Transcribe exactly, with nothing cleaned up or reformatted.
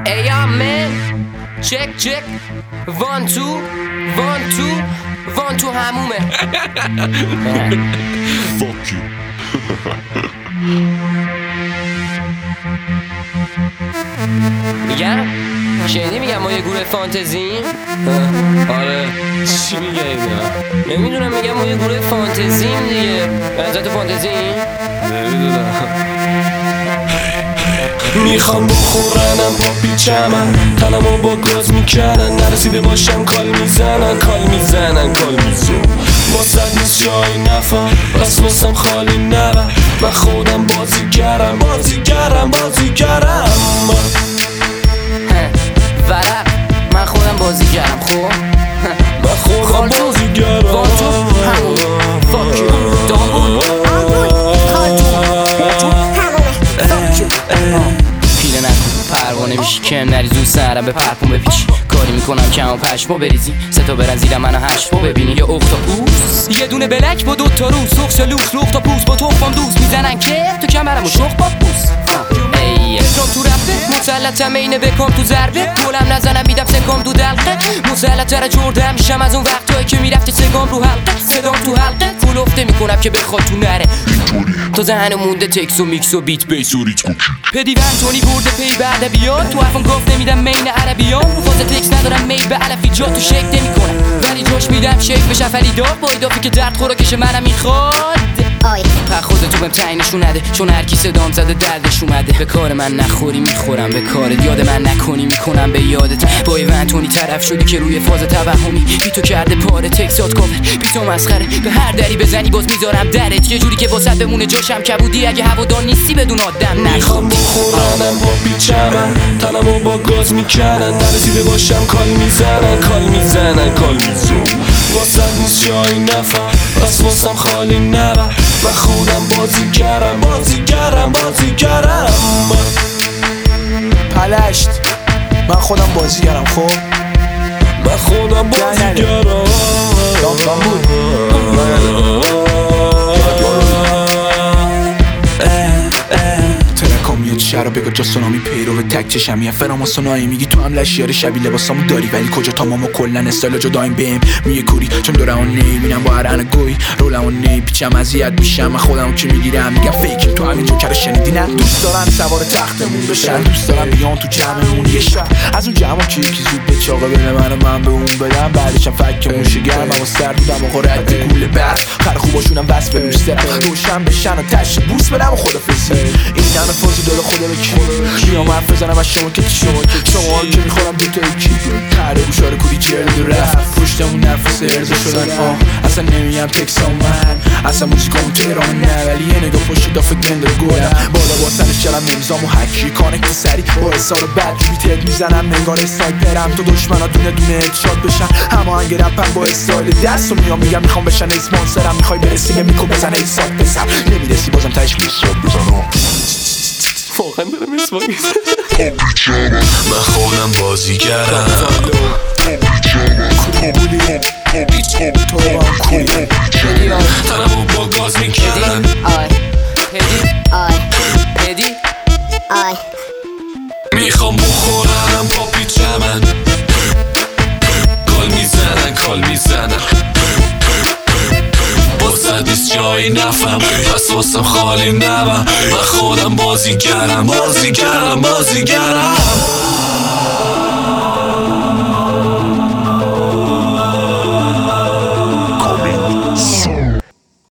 Hey yo man, check check, one two, one two, one two همومه. Fuck you. میگم شنیدی میگم ما یه گروه فانتزیم؟ آره چی میگه اینا؟ نمیدونم میگم ما یه گروه فانتزیم دیگه. ازت فانتزیم؟ نمیدونم. میخوام بخورنم پا پیچمن تنمو با گاز میکنن نرسیده باشم کال میزنن کال میزنن کال میزنن واسه نیست جایی نفهم بس واسم خالی نبر من خودم بازیگرم بازیگرم بازیگرم ورق من خودم بازیگرم خب من خودم بازیگرم همون فاک دامون پیله نکن پروانه میشی کم نری زود سرم به پرپون بپیچی کاری میکنم کم و پشمو بریزی سه تا برن زیرم منو هشت ببینی یه اختاپوس یه دونه بلک با دوتا روز سخ شلوخ لخت تا پوست با تخمام دوست میزنن که تو کمرمو شخ با پوست ایه بکام تو رفته مسلطم اینه بکام تو ضربه گلم نزنم میدم سکام تو دلقه مسلط را جرده میشم از اون وقتایی که میرفته سگام رو حلقه صدام تو حلقه فلوفته میکنم که بخواد تو نره تو ذهن مونده تکس و میکس و بیت بیس و ریتم پدی ونتونی برده پی بعد بیاد تو حرفم گفت نمیدم مین عربیان فاز تکس ندارم میل به علفی جا تو شک نمیکنم ولی جاش میدم شک بشه فریداد با ایدافی که درد خوراکش منم میخواد پر خودتو بهم تعیین نشون نده چون هر کی صدام زده دردش اومده به کار من نخوری میخورم به کارت یاد من نکنی میکنم به یادت با ونتونی طرف شدی که روی فاز توهمی بیتو کرده پاره تکسات کاور بیتو مسخره به هر دری بزنی باز میذارم درت یه جوری که واسط بمونه جاشم کبودی اگه هوادار نیستی بدون آدم میخوام بخورنم با پیچمن تنمو با گاز میکنن نرسیده باشم کال میزنن کال میزنن کال میزنن واسه نیست جایی نفهم بس واسم خالی نبر من خودم بازیگرم بازیگرم بازیگرم پلشت من خودم بازیگرم خب من خودم بازیگرم دام دام بود میاد شهر بگا جا سونامی پیرو تک چشمی فرامو سونایی میگی تو هم لشیار شبیه لباسامو داری ولی کجا تمامو کلن استایل جدایم بهم میگه کوری چون دورم اون نمیبینم با هر ان گوی رولمو نمیپیچم اذیت میشم من خودمو که میگیرم میگم فیک تو همین جوکر شنیدی نه دوست دارم سوار تختمون بشن دوست دارم بیان تو جمعمون یه شب از اون جمع که یکی زود به چاقه بده منو من به اون بدم بعدشم فکمون شگرم اما سر بودم و خورد گوله بس خر خوباشونم بس به روش سرم روشن بشن و تش بوس بدم و خدافظی این همه فوز دل خدا بکی میام حرف بزنم از شما که شما که شما که میخورم دوتا یکی تره گوشاره کوری چرد رفت پشتمون نفس ارزا شدن آه اصلا نمیم تکسا من اصلا موسیقامون تهران نه ولی یه نگاه پشت دافه گنده رو گلم بالا باسنش چرم نمیزام و حکی کانکت سری با اصال بد جویتت میزنم نگار سایپرم تو دشمنا دونه دونه ارشاد بشن همه هنگ رپم با استایل دست و میام میگم میخوام بشن اسپانسرم میخوای برسی یه میکو بزن ایساد بسر نمیرسی بازم تش میساد بزنم واقعا دارم اسماک من خودم بازیگرم تنمو با گاز میکنن میخوام بخورم با پیچمن کال میزنن کال میزنن واسه نیست جایی نفهم پس واسم خالی نبر من خودم بازیگرم بازیگرم بازیگرم